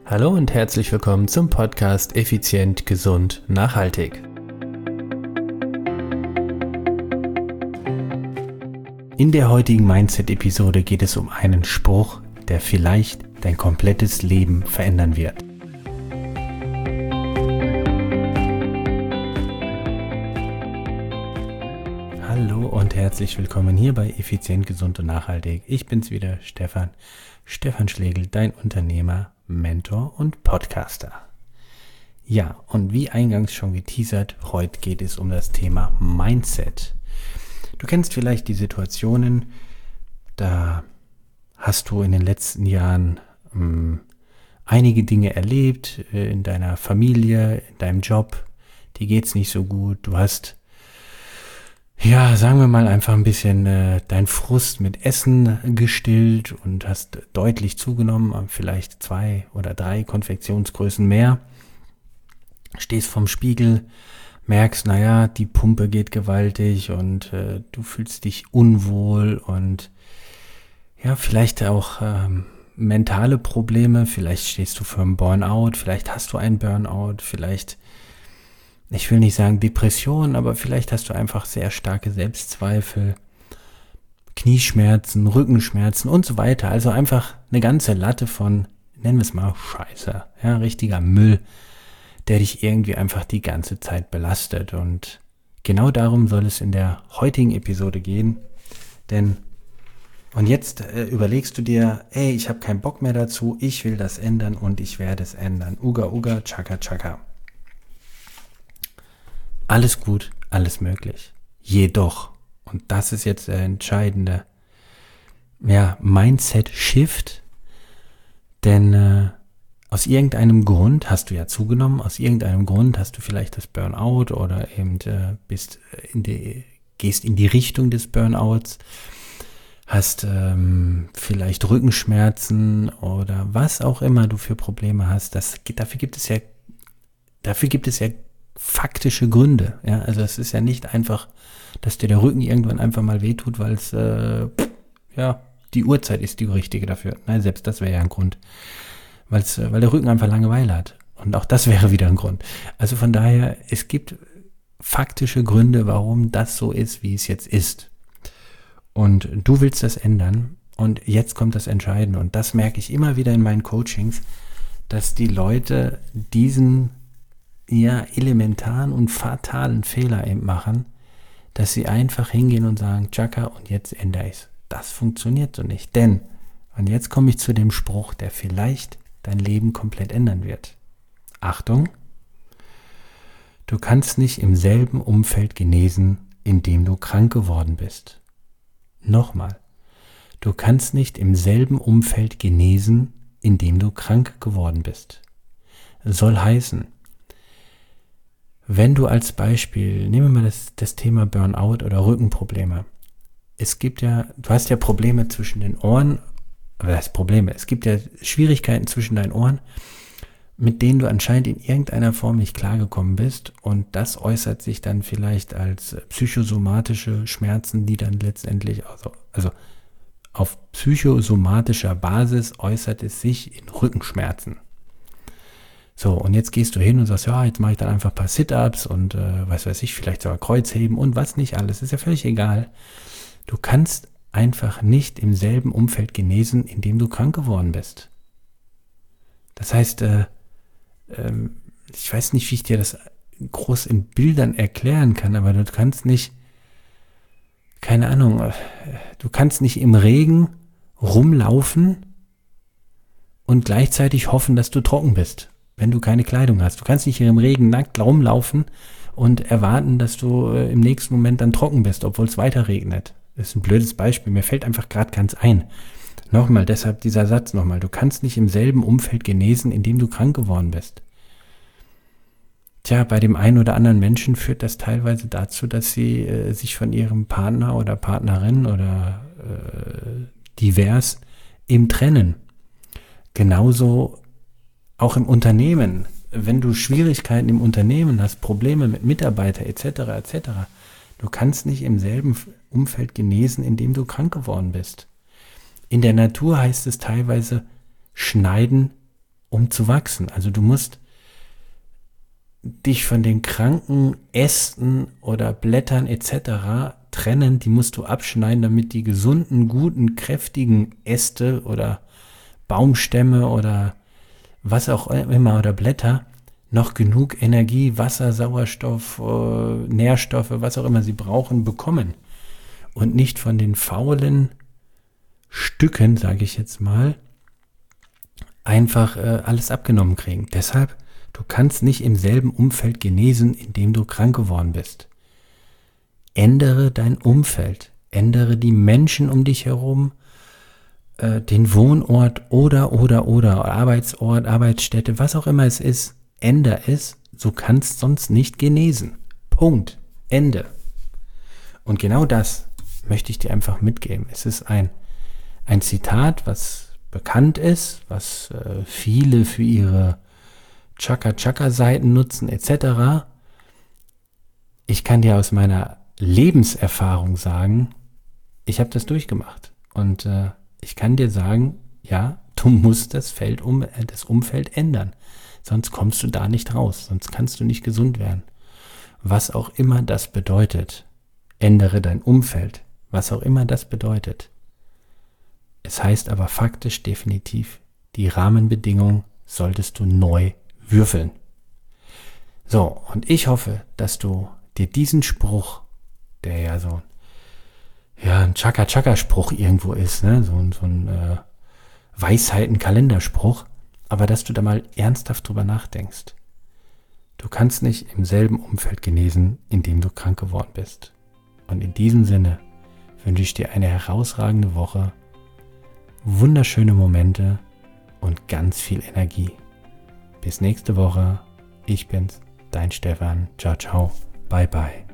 Hallo und herzlich willkommen zum Podcast Effizient, Gesund, Nachhaltig. In der heutigen Mindset-Episode geht es um einen Spruch, der vielleicht dein komplettes Leben verändern wird. Hallo und herzlich willkommen hier bei Effizient, Gesund und Nachhaltig. Ich bin's wieder, Stefan Schlegel, dein Unternehmer, Mentor und Podcaster. Ja, und wie eingangs schon geteasert, heute geht es um das Thema Mindset. Du kennst vielleicht die Situationen, da hast du in den letzten Jahren einige Dinge erlebt, in deiner Familie, in deinem Job, dir geht's nicht so gut, du hast, sagen wir mal, einfach ein bisschen deinen Frust mit Essen gestillt und hast deutlich zugenommen, vielleicht 2 oder 3 Konfektionsgrößen mehr. Stehst vorm Spiegel, merkst, die Pumpe geht gewaltig und du fühlst dich unwohl und vielleicht auch mentale Probleme, vielleicht stehst du vor einem Burnout, vielleicht hast du einen Burnout, vielleicht, ich will nicht sagen Depression, aber vielleicht hast du einfach sehr starke Selbstzweifel, Knieschmerzen, Rückenschmerzen und so weiter. Also einfach eine ganze Latte von, nennen wir es mal, Scheiße, richtiger Müll, der dich irgendwie einfach die ganze Zeit belastet. Und genau darum soll es in der heutigen Episode gehen. Und jetzt überlegst du dir, ich habe keinen Bock mehr dazu, ich will das ändern und ich werde es ändern. Uga, uga, chaka, chaka. Alles gut, alles möglich. Jedoch, und das ist jetzt der entscheidende, Mindset-Shift, denn aus irgendeinem Grund hast du ja zugenommen, aus irgendeinem Grund hast du vielleicht das Burnout oder eben gehst in die Richtung des Burnouts, hast vielleicht Rückenschmerzen oder was auch immer du für Probleme hast. Dafür gibt es ja faktische Gründe. Also es ist ja nicht einfach, dass dir der Rücken irgendwann einfach mal wehtut, weil es die Uhrzeit ist die richtige dafür. Nein, selbst das wäre ja ein Grund. Weil der Rücken einfach Langeweile hat. Und auch das wäre wieder ein Grund. Also von daher, es gibt faktische Gründe, warum das so ist, wie es jetzt ist. Und du willst das ändern. Und jetzt kommt das Entscheidende. Und das merke ich immer wieder in meinen Coachings, dass die Leute diesen elementaren und fatalen Fehler eben machen, dass sie einfach hingehen und sagen, Chaka, und jetzt ändere ich's. Das funktioniert so nicht. Denn, und jetzt komme ich zu dem Spruch, der vielleicht dein Leben komplett ändern wird. Achtung, du kannst nicht im selben Umfeld genesen, in dem du krank geworden bist. Nochmal, du kannst nicht im selben Umfeld genesen, in dem du krank geworden bist. Soll heißen, wenn du als Beispiel, nehmen wir mal das Thema Burnout oder Rückenprobleme. Du hast ja Probleme zwischen den Ohren, es gibt ja Schwierigkeiten zwischen deinen Ohren, mit denen du anscheinend in irgendeiner Form nicht klargekommen bist und das äußert sich dann vielleicht als psychosomatische Schmerzen, die dann letztendlich, also auf psychosomatischer Basis äußert es sich in Rückenschmerzen. So, und jetzt gehst du hin und sagst, jetzt mache ich dann einfach ein paar Sit-Ups und vielleicht sogar Kreuzheben und was nicht alles, ist ja völlig egal. Du kannst einfach nicht im selben Umfeld genesen, in dem du krank geworden bist. Das heißt, ich weiß nicht, wie ich dir das groß in Bildern erklären kann, aber du kannst nicht, keine Ahnung, du kannst nicht im Regen rumlaufen und gleichzeitig hoffen, dass du trocken bist, wenn du keine Kleidung hast. Du kannst nicht im Regen nackt rumlaufen und erwarten, dass du im nächsten Moment dann trocken bist, obwohl es weiter regnet. Das ist ein blödes Beispiel, mir fällt einfach gerade ganz ein. Nochmal, deshalb dieser Satz nochmal. Du kannst nicht im selben Umfeld genesen, in dem du krank geworden bist. Bei dem einen oder anderen Menschen führt das teilweise dazu, dass sie sich von ihrem Partner oder Partnerin oder divers eben trennen. Genauso auch im Unternehmen. Wenn du Schwierigkeiten im Unternehmen hast, Probleme mit Mitarbeitern etc., du kannst nicht im selben Umfeld genesen, in dem du krank geworden bist. In der Natur heißt es teilweise schneiden um zu wachsen. Also du musst dich von den kranken Ästen oder Blättern etc. trennen, die musst du abschneiden, damit die gesunden, guten, kräftigen Äste oder Baumstämme oder was auch immer oder Blätter noch genug Energie, Wasser, Sauerstoff, Nährstoffe, was auch immer sie brauchen, bekommen. Und nicht von den faulen Stücken, sage ich jetzt mal, einfach alles abgenommen kriegen. Deshalb, du kannst nicht im selben Umfeld genesen, in dem du krank geworden bist. Ändere dein Umfeld, ändere die Menschen um dich herum, den Wohnort oder Arbeitsort, Arbeitsstätte, was auch immer es ist, ändere es, du kannst sonst nicht genesen. Punkt. Ende. Und genau das möchte ich dir einfach mitgeben. Es ist ein Zitat, was bekannt ist, was viele für ihre Chaka-Chaka-Seiten nutzen, etc. Ich kann dir aus meiner Lebenserfahrung sagen, ich habe das durchgemacht. Und ich kann dir sagen, ja, du musst das Umfeld ändern. Sonst kommst du da nicht raus. Sonst kannst du nicht gesund werden. Was auch immer das bedeutet. Ändere dein Umfeld. Was auch immer das bedeutet. Es heißt aber faktisch definitiv, die Rahmenbedingungen solltest du neu würfeln. So, und ich hoffe, dass du dir diesen Spruch, der ja so ein Chaka-Chaka-Spruch irgendwo ist, ne? so ein Weisheiten-Kalenderspruch, aber dass du da mal ernsthaft drüber nachdenkst. Du kannst nicht im selben Umfeld genesen, in dem du krank geworden bist. Und in diesem Sinne wünsche ich dir eine herausragende Woche, wunderschöne Momente und ganz viel Energie. Bis nächste Woche. Ich bin's, dein Stefan. Ciao, ciao. Bye, bye.